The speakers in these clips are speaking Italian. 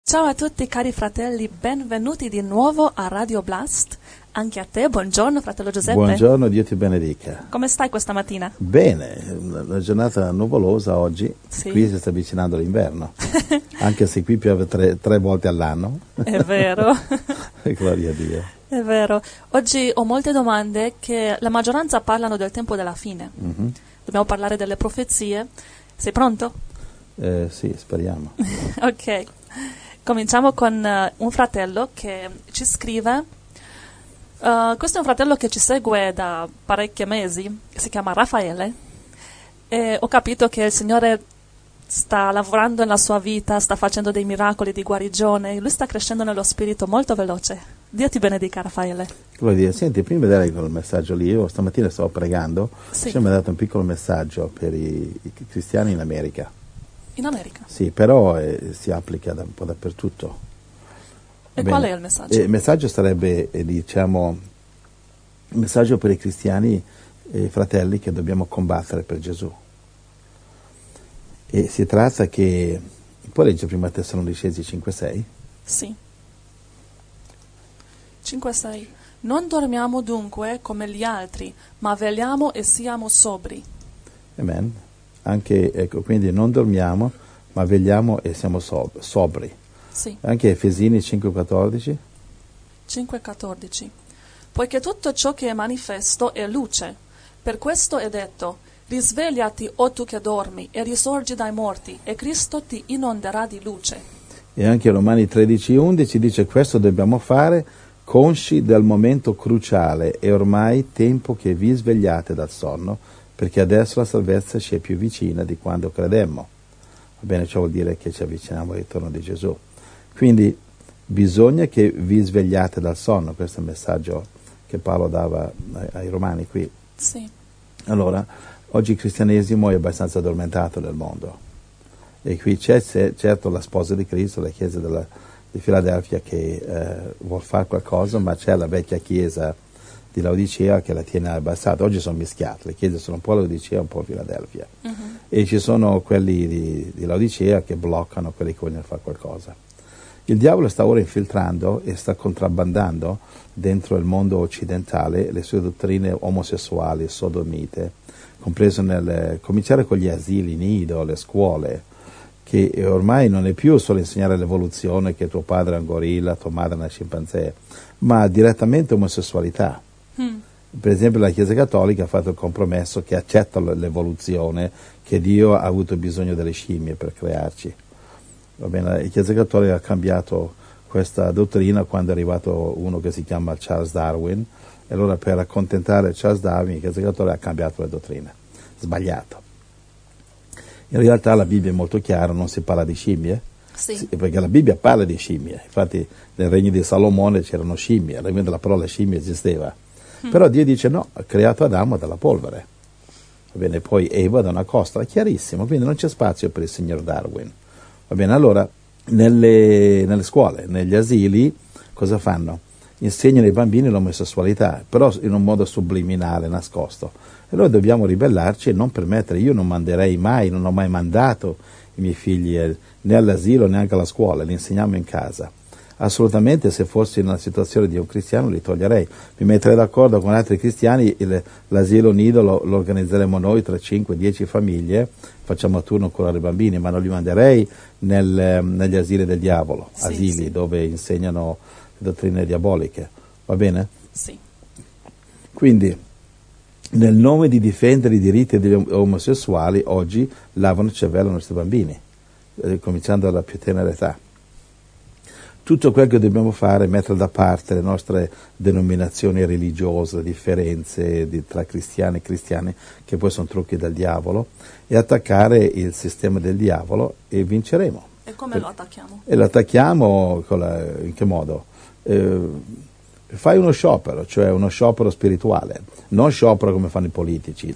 Ciao a tutti cari fratelli, benvenuti di nuovo a Radio Blast. Anche a te, buongiorno fratello Giuseppe. Buongiorno, Dio ti benedica. Come stai questa mattina? Bene, una giornata nuvolosa oggi, Sì. Qui si sta avvicinando l'inverno, anche se qui piove tre volte all'anno. È vero. Gloria a Dio. È vero. Oggi ho molte domande che la maggioranza parlano del tempo della fine. Mm-hmm. Dobbiamo parlare delle profezie. Sei pronto? Sì, speriamo. Ok. Cominciamo con un fratello che ci scrive. Questo è un fratello che ci segue da parecchi mesi, si chiama Raffaele, e ho capito che il Signore sta lavorando nella sua vita, sta facendo dei miracoli di guarigione, lui sta crescendo nello spirito molto veloce. Dio ti benedica, Raffaele. Gloria a Dio. Senti, prima di dare quel messaggio lì, io stamattina stavo pregando, Sì. ci mi ha dato un piccolo messaggio per i cristiani in America. In America? Sì, però si applica un po' dappertutto. E Bene. qual è il messaggio? Il messaggio sarebbe, un messaggio per i cristiani e fratelli che dobbiamo combattere per Gesù. E si tratta che, puoi leggere prima Tessalonicesi 5,6? Sì. 5-6. Non dormiamo dunque come gli altri, ma vegliamo e siamo sobri. Amen. Anche, ecco, quindi non dormiamo, ma vegliamo e siamo sobri. Sì. Anche Efesini 5,14? 5,14. Poiché tutto ciò che è manifesto è luce. Per questo è detto, risvegliati, o tu che dormi, e risorgi dai morti, e Cristo ti inonderà di luce. E anche Romani 13,11 dice questo dobbiamo fare, consci del momento cruciale, è ormai tempo che vi svegliate dal sonno, perché adesso la salvezza ci è più vicina di quando credemmo. Va bene, ciò vuol dire che ci avviciniamo al ritorno di Gesù. Quindi bisogna che vi svegliate dal sonno, questo è il messaggio che Paolo dava ai Romani qui. Sì. Allora, oggi il cristianesimo è abbastanza addormentato nel mondo. E qui c'è certo la sposa di Cristo, la chiesa di Filadelfia che vuol fare qualcosa, ma c'è la vecchia chiesa di Laodicea che la tiene abbassata. Oggi sono mischiate, le chiese sono un po' Laodicea e un po' Filadelfia. Uh-huh. E ci sono quelli di Laodicea che bloccano quelli che vogliono fare qualcosa. Il diavolo sta ora infiltrando e sta contrabbandando dentro il mondo occidentale le sue dottrine omosessuali, sodomite, compreso cominciare con gli asili nido, le scuole, che ormai non è più solo insegnare l'evoluzione, che tuo padre è un gorilla, tua madre è una scimpanzé, ma direttamente omosessualità. Per esempio la Chiesa Cattolica ha fatto il compromesso che accetta l'evoluzione, che Dio ha avuto bisogno delle scimmie per crearci. Va bene, la Chiesa Cattolica ha cambiato questa dottrina quando è arrivato uno che si chiama Charles Darwin, e allora per accontentare Charles Darwin la Chiesa Cattolica ha cambiato le dottrine. Sbagliato. In realtà la Bibbia è molto chiara, non si parla di scimmie, Sì. Perché la Bibbia parla di scimmie, infatti nel regno di Salomone c'erano scimmie, la parola scimmia esisteva. Però Dio dice no, ha creato Adamo dalla polvere, va bene, poi Eva da una costola, chiarissimo, quindi non c'è spazio per il signor Darwin. Va bene, allora nelle scuole, negli asili, cosa fanno? Insegnano ai bambini l'omosessualità, però in un modo subliminale, nascosto. E noi dobbiamo ribellarci e non permettere. Io non manderei mai, non ho mai mandato i miei figli né all'asilo né anche alla scuola, li insegniamo in casa. Assolutamente, se fossi in una situazione di un cristiano li toglierei. Mi metterei d'accordo con altri cristiani, l'asilo nido lo organizzeremo noi tra 5-10 famiglie, facciamo a turno curare i bambini, ma non li manderei negli asili del diavolo, Sì, asili sì. dove insegnano le dottrine diaboliche. Va bene? Sì. Quindi, nel nome di difendere i diritti degli omosessuali, oggi lavano il cervello ai nostri bambini, cominciando dalla più tenera età. Tutto quel che dobbiamo fare è mettere da parte le nostre denominazioni religiose, le differenze tra cristiani e cristiani, che poi sono trucchi del diavolo, e attaccare il sistema del diavolo e vinceremo. E come lo attacchiamo? E lo attacchiamo in che modo? Fai uno sciopero, cioè uno sciopero spirituale, non sciopero come fanno i politici.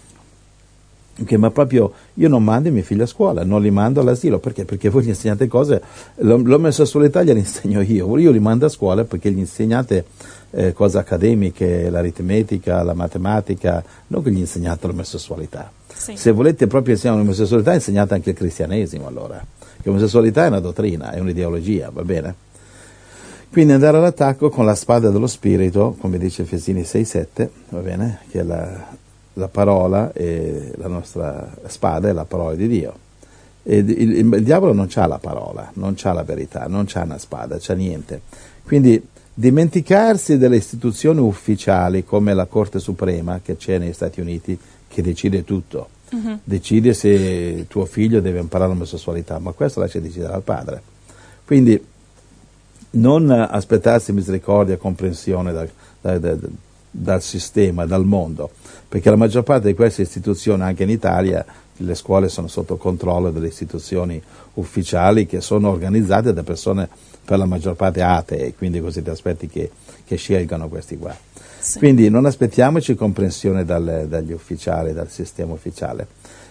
Okay, ma proprio io non mando i miei figli a scuola, non li mando all'asilo, perché? Perché voi gli insegnate cose, l'omosessualità gliela insegno io li mando a scuola perché gli insegnate cose accademiche, l'aritmetica, la matematica, non che gli insegnate l'omosessualità. Sì. Se volete proprio insegnare l'omosessualità, insegnate anche il cristianesimo allora. che l'omosessualità è una dottrina, è un'ideologia, va bene? Quindi andare all'attacco con la spada dello spirito, come dice Efesini 6,7, va bene? Che è la parola, e la nostra spada è la parola di Dio. E il diavolo non c'ha la parola, non c'ha la verità, non c'ha una spada, c'ha niente. Quindi dimenticarsi delle istituzioni ufficiali come la Corte Suprema che c'è negli Stati Uniti, che decide tutto, decide se tuo figlio deve imparare l'omosessualità, ma questo lascia decidere al padre. Quindi non aspettarsi misericordia e comprensione dal sistema, dal mondo, perché la maggior parte di queste istituzioni, anche in Italia, le scuole sono sotto controllo delle istituzioni ufficiali che sono organizzate da persone per la maggior parte atee, quindi così ti aspetti che scelgano questi qua. Sì. Quindi non aspettiamoci comprensione dagli ufficiali, dal sistema ufficiale.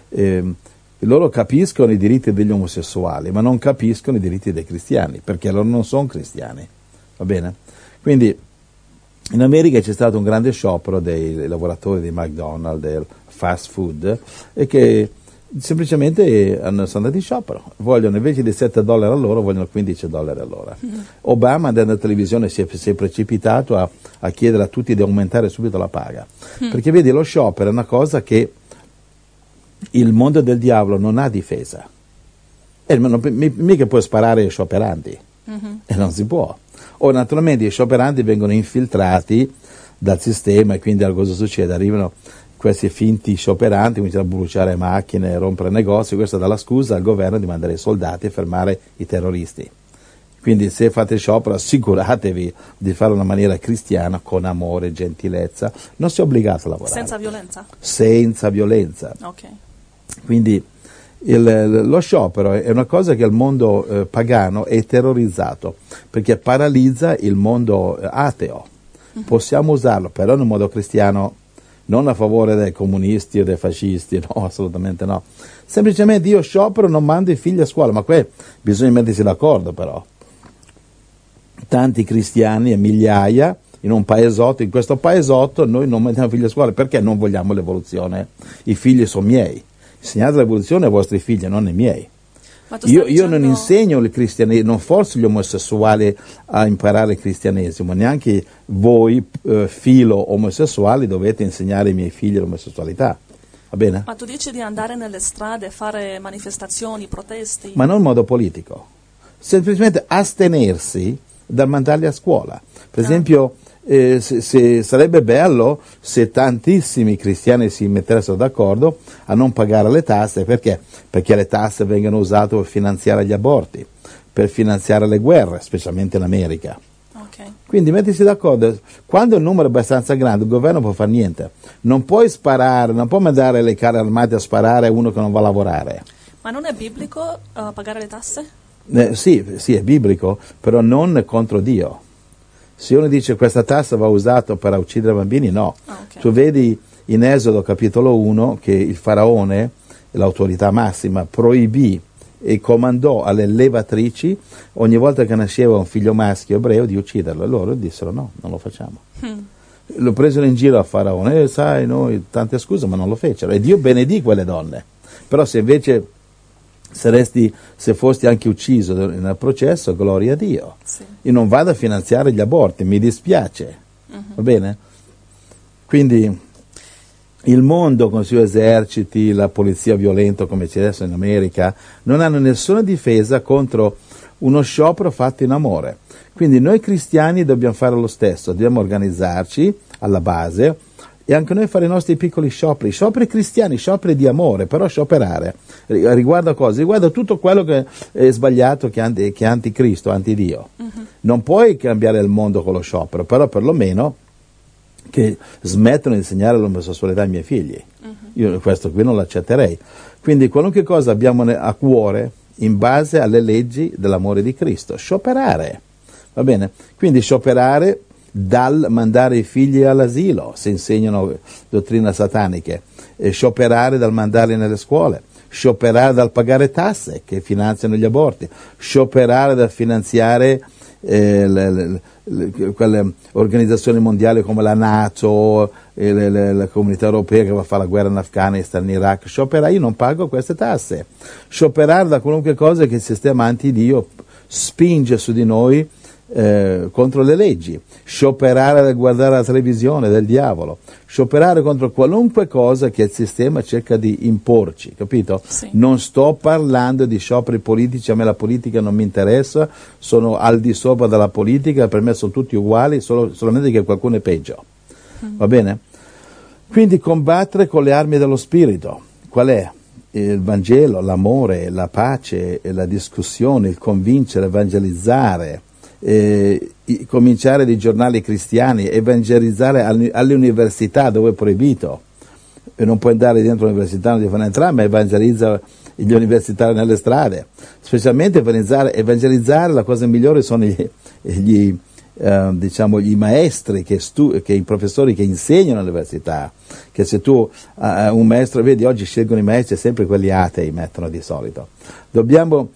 Loro capiscono i diritti degli omosessuali, ma non capiscono i diritti dei cristiani, perché loro non sono cristiani, va bene? Quindi in America c'è stato un grande sciopero dei lavoratori di McDonald's, del fast food, e che semplicemente sono andati in sciopero. Vogliono, invece di $7 all'ora, vogliono $15 all'ora. Obama, andando in televisione, si è precipitato a chiedere a tutti di aumentare subito la paga. Perché vedi, lo sciopero è una cosa che il mondo del diavolo non ha difesa. Mica puoi sparare ai scioperanti, e non si può. O naturalmente i scioperanti vengono infiltrati dal sistema, e quindi cosa succede? Arrivano questi finti scioperanti, cominciano a bruciare macchine, rompere negozi, questo dà la scusa al governo di mandare i soldati a fermare i terroristi. Quindi se fate sciopero assicuratevi di farlo in una maniera cristiana, con amore e gentilezza, non si è obbligato a lavorare. Senza violenza? Senza violenza. Ok. Quindi lo sciopero è una cosa che il mondo pagano è terrorizzato, perché paralizza il mondo ateo. Possiamo usarlo, però in un modo cristiano, non a favore dei comunisti o dei fascisti, no, assolutamente no. Semplicemente io sciopero, non mando i figli a scuola, ma qui bisogna mettersi d'accordo però. Tanti cristiani e migliaia in un paesotto, in questo paesotto noi non mandiamo figli a scuola perché non vogliamo l'evoluzione. I figli sono miei, insegnate l'evoluzione ai vostri figli, non ai miei. Io non insegno il cristianesimo, non forzo gli omosessuali a imparare il cristianesimo, neanche voi filo omosessuali dovete insegnare ai miei figli l'omosessualità, va bene? Ma tu dici di andare nelle strade, fare manifestazioni, protesti? Ma non in modo politico, semplicemente astenersi dal mandarli a scuola. Per esempio, sarebbe bello se tantissimi cristiani si mettessero d'accordo a non pagare le tasse. Perché? Perché le tasse vengono usate per finanziare gli aborti, per finanziare le guerre, specialmente in America. Okay. Quindi mettersi d'accordo. Quando il numero è abbastanza grande, il governo può fare niente. Non puoi sparare, non può mandare le carri armate a sparare a uno che non va a lavorare. Ma non è biblico pagare le tasse? Sì, è biblico, però non contro Dio. Se uno dice questa tassa va usata per uccidere bambini, no. Okay. Tu vedi in Esodo capitolo 1 che il faraone, l'autorità massima, proibì e comandò alle levatrici ogni volta che nasceva un figlio maschio ebreo di ucciderlo. E loro dissero no, non lo facciamo. Lo presero in giro a faraone, sai, noi tante scuse, ma non lo fecero. E Dio benedì quelle donne. Però se invece se fosti anche ucciso nel processo, gloria a Dio. Sì. Io non vado a finanziare gli aborti, mi dispiace, va bene? Quindi il mondo con i suoi eserciti, la polizia violenta come c'è adesso in America, non hanno nessuna difesa contro uno sciopero fatto in amore. Quindi noi cristiani dobbiamo fare lo stesso, dobbiamo organizzarci alla base e anche noi fare i nostri piccoli scioperi cristiani, scioperi di amore, però scioperare riguarda cosa? Riguarda tutto quello che è sbagliato, che è anticristo, antidio. Non puoi cambiare il mondo con lo sciopero, però perlomeno che smettono di insegnare l'omosessualità ai miei figli. Io questo qui non l'accetterei. Quindi qualunque cosa abbiamo a cuore, in base alle leggi dell'amore di Cristo, scioperare, va bene? Quindi scioperare dal mandare i figli all'asilo se insegnano dottrine sataniche, scioperare dal mandarli nelle scuole, scioperare dal pagare tasse che finanziano gli aborti, scioperare dal finanziare quelle organizzazioni mondiali come la NATO, la Comunità Europea che va a fare la guerra in Afghanistan, in Iraq, scioperare, io non pago queste tasse. Scioperare da qualunque cosa che il sistema anti-Dio spinge su di noi contro le leggi, scioperare da guardare la televisione del diavolo, scioperare contro qualunque cosa che il sistema cerca di imporci, capito? Sì. Non sto parlando di scioperi politici, a me la politica non mi interessa, sono al di sopra della politica, per me sono tutti uguali, solamente che qualcuno è peggio, va bene? Quindi combattere con le armi dello spirito, qual è? Il Vangelo, l'amore, la pace, la discussione, il convincere, evangelizzare, cominciare dei giornali cristiani, evangelizzare alle università dove è proibito, e non puoi andare dentro l'università, non ti fanno entrare, ma evangelizza gli universitari nelle strade, specialmente evangelizzare, la cosa migliore sono i maestri, che i professori che insegnano all'università, che se tu un maestro, vedi oggi scelgono i maestri sempre quelli atei, mettono di solito. Dobbiamo,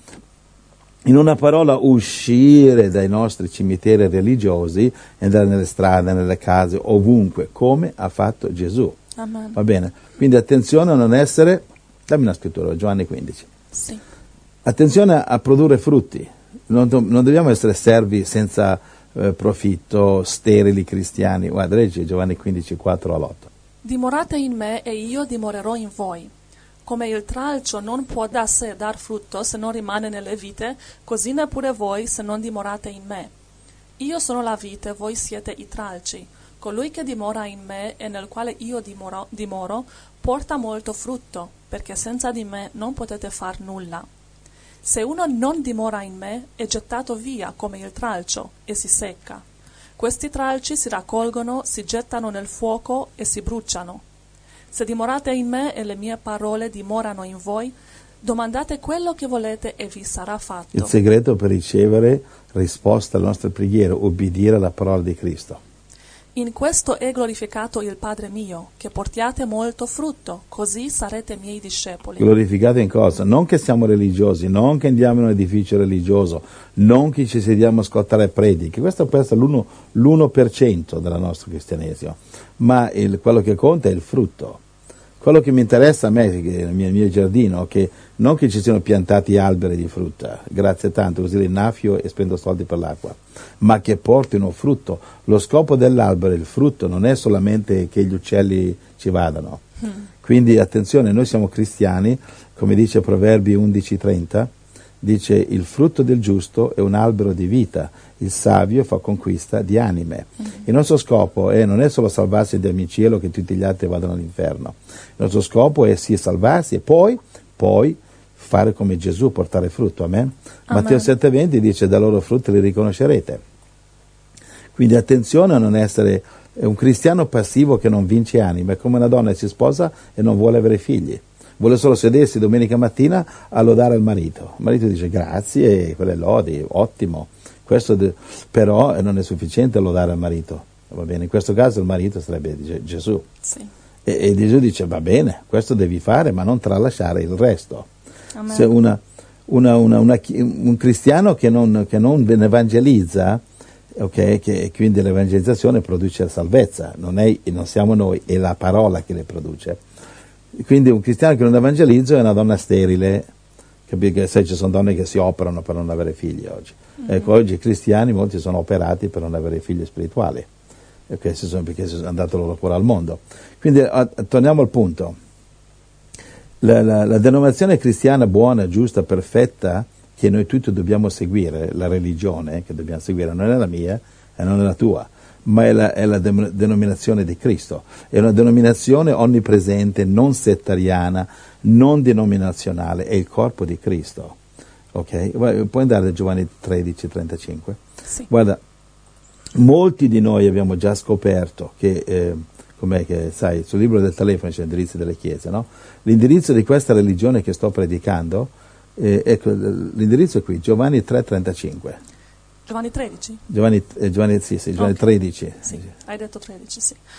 in una parola, uscire dai nostri cimiteri religiosi e andare nelle strade, nelle case, ovunque, come ha fatto Gesù. Amen. Va bene? Quindi attenzione a non essere, dammi una scrittura, Giovanni 15. Sì. Attenzione a produrre frutti, non dobbiamo essere servi senza profitto, sterili cristiani. Guarda, leggi Giovanni 15, 4-8. Dimorate in me e io dimorerò in voi. Come il tralcio non può da sé dar frutto se non rimane nelle vite, così neppure voi se non dimorate in me. Io sono la vite, voi siete i tralci. Colui che dimora in me e nel quale io dimoro porta molto frutto, perché senza di me non potete far nulla. Se uno non dimora in me, è gettato via come il tralcio e si secca. Questi tralci si raccolgono, si gettano nel fuoco e si bruciano. Se dimorate in me e le mie parole dimorano in voi, domandate quello che volete e vi sarà fatto. Il segreto per ricevere risposta alle nostre preghiere, obbedire alla parola di Cristo. In questo è glorificato il Padre mio, che portiate molto frutto, così sarete miei discepoli. Glorificate in cosa? Non che siamo religiosi, non che andiamo in un edificio religioso, non che ci sediamo a ascoltare prediche, questo può essere l'1% del nostro cristianesimo, ma quello che conta è il frutto. Quello che mi interessa a me, nel mio giardino, che non che ci siano piantati alberi di frutta, grazie tanto, così li innaffio e spendo soldi per l'acqua, ma che portino frutto. Lo scopo dell'albero, il frutto, non è solamente che gli uccelli ci vadano. Quindi attenzione, noi siamo cristiani, come dice Proverbi 11:30, dice il frutto del giusto è un albero di vita, il savio fa conquista di anime. Il nostro scopo non è solo salvarsi da ogni cielo che tutti gli altri vadano all'inferno. Il nostro scopo è sì salvarsi e poi fare come Gesù, portare frutto. Amen? Matteo 7:20 dice da loro frutti li riconoscerete. Quindi attenzione a non essere un cristiano passivo che non vince anime, è come una donna che si sposa e non vuole avere figli. Vuole solo sedersi domenica mattina a lodare il marito. Il marito dice grazie, quelle lodi, ottimo. Questo però non è sufficiente lodare il marito. Va bene, in questo caso il marito sarebbe Gesù. Sì. E Gesù dice va bene, questo devi fare, ma non tralasciare il resto. Amen. Se un cristiano che non evangelizza, okay, che quindi l'evangelizzazione produce la salvezza, non siamo noi, è la parola che le produce. Quindi un cristiano che non evangelizza è una donna sterile, che sai, ci sono donne che si operano per non avere figli oggi. Ecco, oggi i cristiani molti sono operati per non avere figli spirituali, perché sono andato loro fuori al mondo. Quindi torniamo al punto. La denominazione cristiana buona, giusta, perfetta, che noi tutti dobbiamo seguire, la religione che dobbiamo seguire, non è la mia e non è la tua, ma è la denominazione di Cristo. È una denominazione onnipresente, non settariana, non denominazionale, è il corpo di Cristo. Ok? Puoi andare a Giovanni 13:35? Sì. Guarda, molti di noi abbiamo già scoperto che, com'è che sai, sul libro del telefono c'è l'indirizzo delle chiese, no? L'indirizzo di questa religione che sto predicando, ecco, l'indirizzo è qui, Giovanni 3:35. Giovanni 13? Giovanni Okay. 13. Sì, hai detto 13, sì.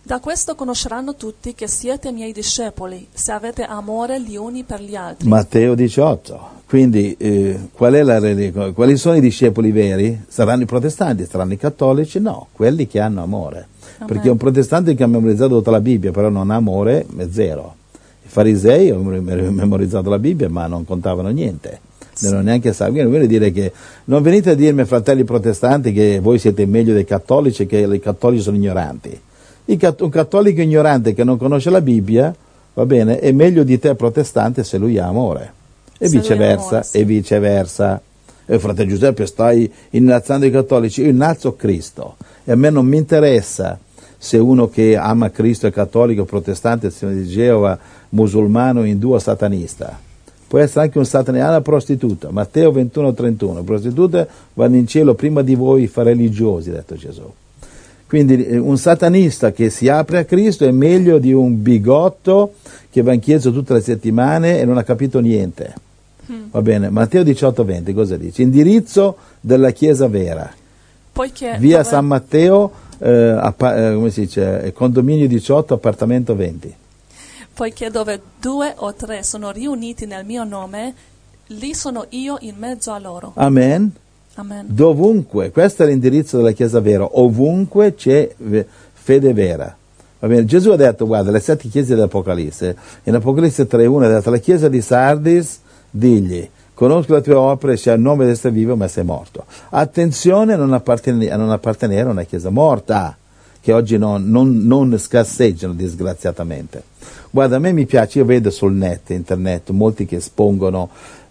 Da questo conosceranno tutti che siete miei discepoli, se avete amore gli uni per gli altri. Matteo 18. Quindi qual è la religione? Quali sono i discepoli veri? Saranno i protestanti, saranno i cattolici? No, quelli che hanno amore. Amen. Perché un protestante che ha memorizzato tutta la Bibbia però non ha amore è zero. I farisei hanno memorizzato la Bibbia ma non contavano niente. Non neanche sapevano. Vuol dire che non venite a dirmi, fratelli protestanti, che voi siete meglio dei cattolici, che i cattolici sono ignoranti. Un cattolico ignorante che non conosce la Bibbia, va bene, è meglio di te protestante se lui ha amore. E se viceversa, amore, sì. E viceversa. E fratello Giuseppe, stai innalzando i cattolici. Io innalzo Cristo. E a me non mi interessa se uno che ama Cristo è cattolico, protestante, testimone di Geova, musulmano, indù o satanista. Può essere anche un satanista, una prostituta. Matteo 21:31. Prostitute vanno in cielo prima di voi i religiosi, ha detto Gesù. Quindi un satanista che si apre a Cristo è meglio di un bigotto che va in chiesa tutte le settimane e non ha capito niente. Va bene, Matteo 18:20 cosa dice? Indirizzo della chiesa vera. Poiché via dove... San Matteo, come si dice, condominio 18, appartamento 20. Poiché dove 2 o 3 sono riuniti nel mio nome, lì sono io in mezzo a loro. Amen. Amen. Dovunque, questo è l'indirizzo della Chiesa vera, ovunque c'è fede vera. Va bene? Gesù ha detto, guarda, le 7 chiese dell'Apocalisse, in Apocalisse 3:1 ha detto, la chiesa di Sardis, digli, conosco le tue opere, c'è il nome di essere vivo, ma sei morto. Attenzione a non appartenere a una chiesa morta, che oggi non scarseggiano disgraziatamente. Guarda, a me mi piace, io vedo sul internet, molti che espongono,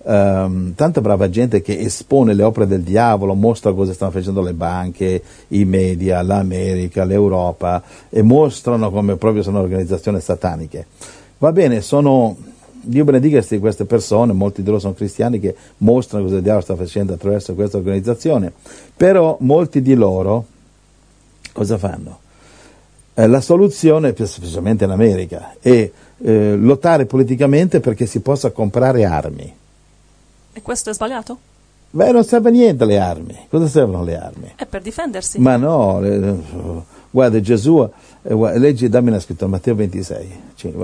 tanta brava gente che espone le opere del diavolo, mostra cosa stanno facendo le banche, i media, l'America, l'Europa, e mostrano come proprio sono organizzazioni sataniche. Va bene, Dio benedica queste persone, molti di loro sono cristiani che mostrano cosa il diavolo sta facendo attraverso questa organizzazione, però molti di loro cosa fanno? La soluzione, specialmente in America, è lottare politicamente perché si possa comprare armi. E questo è sbagliato? Beh, non serve niente le armi. Cosa servono le armi? È per difendersi. Ma no, guarda Gesù, leggi, dammi una scrittura, Matteo 26,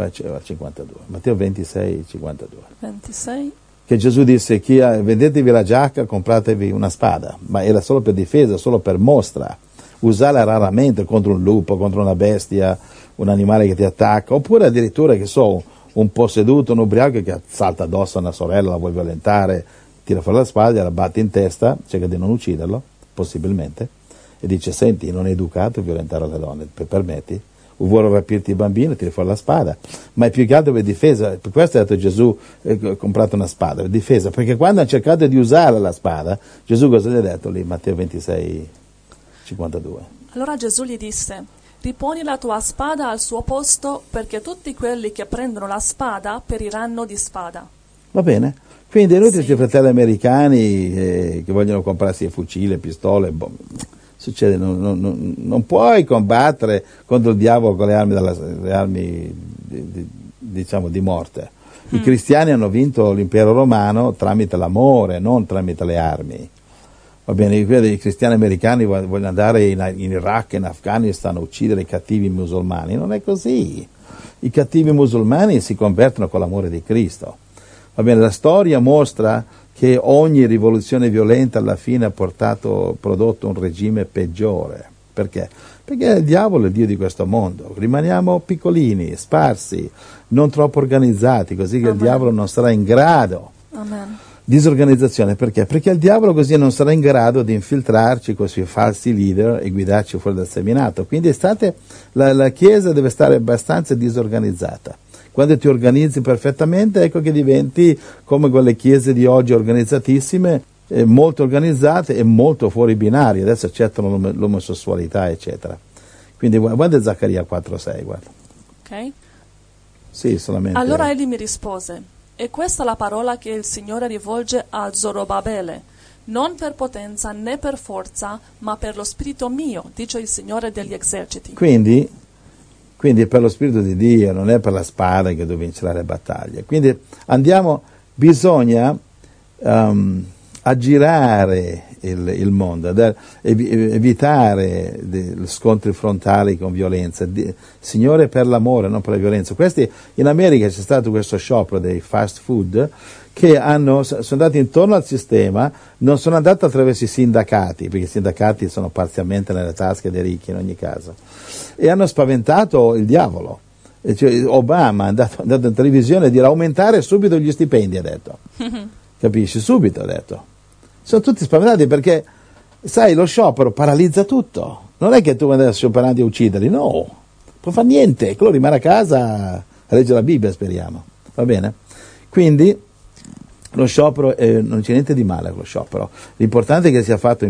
52. Matteo 26, 52. 26. Che Gesù disse, vendetevi la giacca, compratevi una spada, ma era solo per difesa, solo per mostra. Usarla raramente contro un lupo, contro una bestia, un animale che ti attacca, oppure addirittura, che so, un posseduto, un ubriaco che salta addosso a una sorella, la vuole violentare, tira fuori la spada, la batte in testa, cerca di non ucciderlo, possibilmente, e dice, senti, non è educato violentare le donne, permetti? Vuole rapirti i bambini, tira fuori la spada, ma è più che altro per difesa. Per questo ha detto Gesù, comprate una spada, per difesa, perché quando hanno cercato di usare la spada, Gesù cosa gli ha detto lì, Matteo 26, 52? Allora Gesù gli disse, riponi la tua spada al suo posto, perché tutti quelli che prendono la spada periranno di spada. Va bene? Quindi è inutile Sì. Questi fratelli americani che vogliono comprarsi fucile, pistole, succede, non puoi combattere contro il diavolo con le armi diciamo di morte. I cristiani hanno vinto l'impero romano tramite l'amore, non tramite le armi. Va bene, i cristiani americani vogliono andare in Iraq, in Afghanistan, a uccidere i cattivi musulmani. Non è così. I cattivi musulmani si convertono con l'amore di Cristo. Va bene, la storia mostra che ogni rivoluzione violenta alla fine ha prodotto un regime peggiore. Perché? Perché il diavolo è il Dio di questo mondo. Rimaniamo piccolini, sparsi, non troppo organizzati, così che Amen. Il diavolo non sarà in grado. Amen. Disorganizzazione, perché? Perché il diavolo così non sarà in grado di infiltrarci con i suoi falsi leader e guidarci fuori dal seminato. Quindi la Chiesa deve stare abbastanza disorganizzata. Quando ti organizzi perfettamente, ecco che diventi come quelle chiese di oggi organizzatissime, molto organizzate e molto fuori binari. Adesso accettano l'omosessualità, eccetera. Quindi guarda Zaccaria 4:6, guarda. Ok. Sì, solamente. Allora egli mi rispose, e questa è la parola che il Signore rivolge a Zorobabele, non per potenza né per forza, ma per lo spirito mio, dice il Signore degli eserciti. Quindi è per lo spirito di Dio, non è per la spada che tu vincerai le battaglie. Quindi bisogna aggirare il mondo, evitare scontri frontali con violenza. Signore, per l'amore, non per la violenza. In America c'è stato questo sciopero dei fast food che sono andati intorno al sistema, non sono andati attraverso i sindacati, perché i sindacati sono parzialmente nelle tasche dei ricchi in ogni caso, e hanno spaventato il diavolo. Cioè, Obama è andato in televisione a dire aumentare subito gli stipendi, ha detto. Capisci? Subito, ha detto. Sono tutti spaventati perché, sai, lo sciopero paralizza tutto. Non è che tu vai a scioperare e ucciderli, no. Non fa niente, quello rimane a casa a leggere la Bibbia, speriamo. Va bene? Quindi lo sciopero, non c'è niente di male con lo sciopero. L'importante è che sia fatto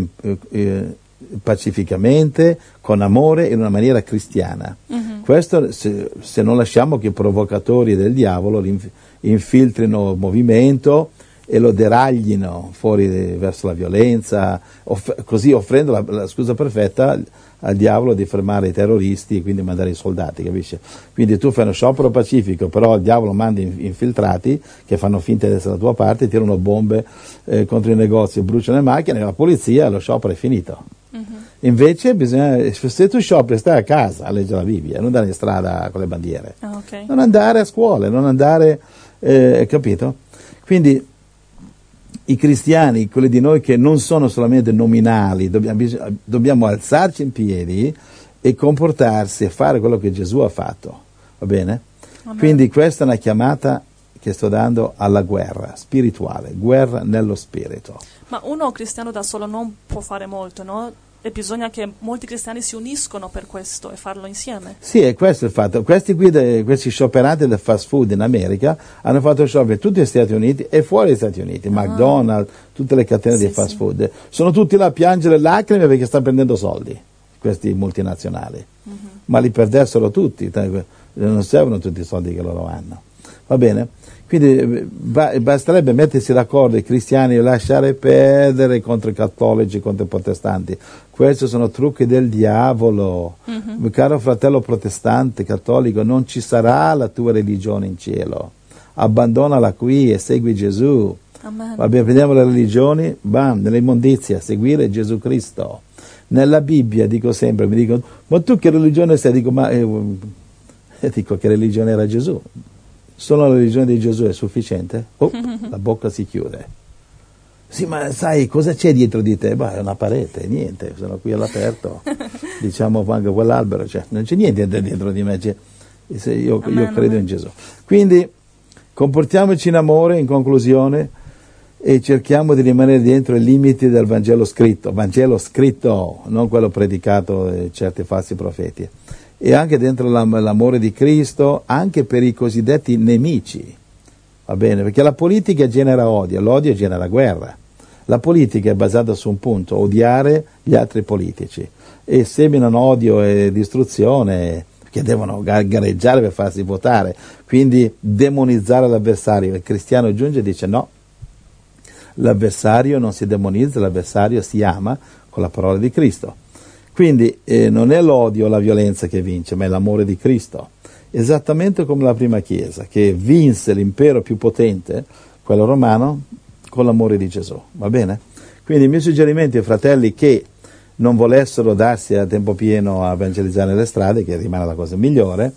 pacificamente, con amore, in una maniera cristiana. Questo se non lasciamo che i provocatori del diavolo infiltrino il movimento e lo deraglino fuori verso la violenza, così offrendo la scusa perfetta al diavolo di fermare i terroristi e quindi mandare i soldati, capisci? Quindi tu fai uno sciopero pacifico, però il diavolo manda infiltrati che fanno finta di essere dalla tua parte, tirano bombe contro i negozi, bruciano le macchine, e la polizia, lo sciopero è finito. Invece se tu scioperi, stai a casa a leggere la Bibbia, non andare in strada con le bandiere, okay. Non andare a scuola, non andare, capito? Quindi i cristiani, quelli di noi che non sono solamente nominali, dobbiamo alzarci in piedi e comportarsi e fare quello che Gesù ha fatto, va bene? Amen. Quindi questa è una chiamata che sto dando alla guerra spirituale, guerra nello spirito. Ma uno cristiano da solo non può fare molto, no? E bisogna che molti cristiani si uniscono per questo e farlo insieme. Sì, è questo il fatto. Questi scioperanti del fast food in America hanno fatto sciopero in tutti gli Stati Uniti e fuori gli Stati Uniti, McDonald's, tutte le catene di fast food. Sono tutti là a piangere lacrime perché stanno prendendo soldi, questi multinazionali. Ma li perdessero tutti, non servono tutti i soldi che loro hanno. Va bene? Quindi basterebbe mettersi d'accordo i cristiani e lasciare perdere contro i cattolici, contro i protestanti. Questi sono trucchi del diavolo. Caro fratello protestante, cattolico, non ci sarà la tua religione in cielo. Abbandonala qui e segui Gesù. Amen. Va bene, prendiamo le religioni, nell'immondizia, seguire Gesù Cristo. Nella Bibbia dico sempre, mi dicono, ma tu che religione sei? Dico, dico che religione era Gesù? Solo la religione di Gesù è sufficiente? La bocca si chiude. Sì, ma sai cosa c'è dietro di te? È una parete, niente, sono qui all'aperto. Diciamo anche quell'albero, non c'è niente dietro di me. Io credo in Gesù. Quindi comportiamoci in amore, in conclusione, e cerchiamo di rimanere dentro i limiti del Vangelo scritto, non quello predicato da certi falsi profeti. E anche dentro l'amore di Cristo, anche per i cosiddetti nemici, va bene? Perché la politica genera odio, l'odio genera guerra. La politica è basata su un punto, odiare gli altri politici, e seminano odio e distruzione, che devono gareggiare per farsi votare, quindi demonizzare l'avversario. Il cristiano giunge e dice no, l'avversario non si demonizza, l'avversario si ama con la parola di Cristo. Quindi non è l'odio o la violenza che vince, ma è l'amore di Cristo. Esattamente come la prima Chiesa, che vinse l'impero più potente, quello romano, con l'amore di Gesù. Va bene? Quindi il mio suggerimento ai fratelli che non volessero darsi a tempo pieno a evangelizzare le strade, che rimane la cosa migliore,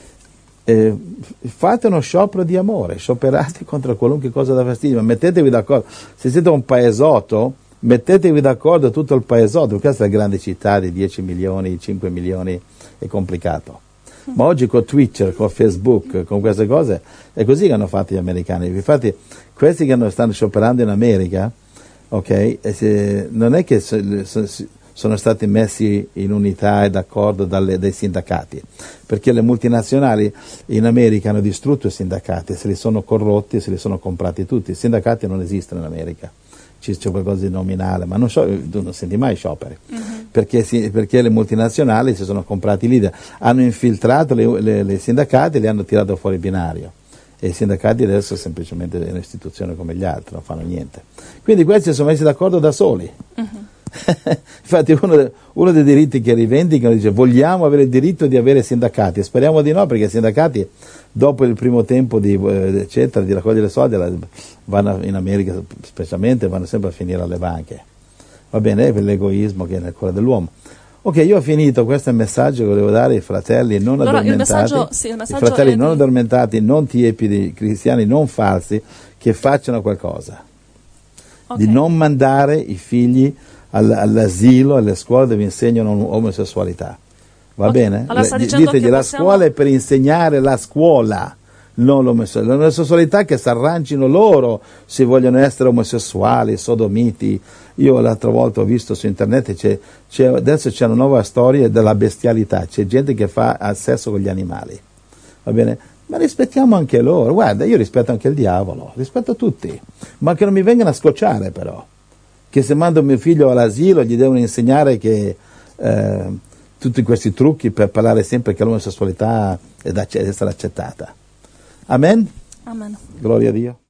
fate uno sciopero di amore, scioperate contro qualunque cosa da fastidio, ma mettetevi d'accordo. Se siete un paesotto, mettetevi d'accordo tutto il paesotto. Questa è la grande città di 10 milioni, 5 milioni, è complicato. Ma oggi con Twitter, con Facebook, con queste cose, è così che hanno fatto gli americani. Infatti questi che stanno scioperando in America, ok, non è che sono stati messi in unità e d'accordo dai sindacati, perché le multinazionali in America hanno distrutto i sindacati, se li sono corrotti, se li sono comprati tutti. I sindacati non esistono in America. C'è qualcosa di nominale, ma tu non senti mai scioperi, perché le multinazionali si sono comprati i leader, hanno infiltrato le sindacati e li hanno tirato fuori il binario, e i sindacati adesso semplicemente è un'istituzione come gli altri, non fanno niente. Quindi questi si sono messi d'accordo da soli. Infatti uno dei diritti che rivendicano dice vogliamo avere il diritto di avere sindacati, speriamo di no, perché i sindacati dopo il primo tempo di raccogliere soldi vanno in America, specialmente vanno sempre a finire alle banche, va bene, per l'egoismo che è nel cuore dell'uomo. Ok, io ho finito, questo è il messaggio che volevo dare ai fratelli non Allora, addormentati, il messaggio i fratelli è non di- addormentati, non tiepidi, cristiani non falsi, che facciano qualcosa, Ok. di non mandare i figli all'asilo, alle scuole dove insegnano omosessualità. Va Ok, bene? allora sta dicendo Ditegli, che la possiamo- scuola è per insegnare la scuola, non l'omosessualità, che si arrangino loro se vogliono essere omosessuali, sodomiti. Io l'altra volta ho visto su internet, adesso c'è una nuova storia della bestialità, c'è gente che fa sesso con gli animali, va bene? Ma rispettiamo anche loro. Guarda, io rispetto anche il diavolo, rispetto tutti, ma che non mi vengano a scocciare però, che se mando mio figlio all'asilo gli devono insegnare che tutti questi trucchi per parlare sempre che l'omosessualità è da essere accettata. Amen? Amen. Gloria a Dio.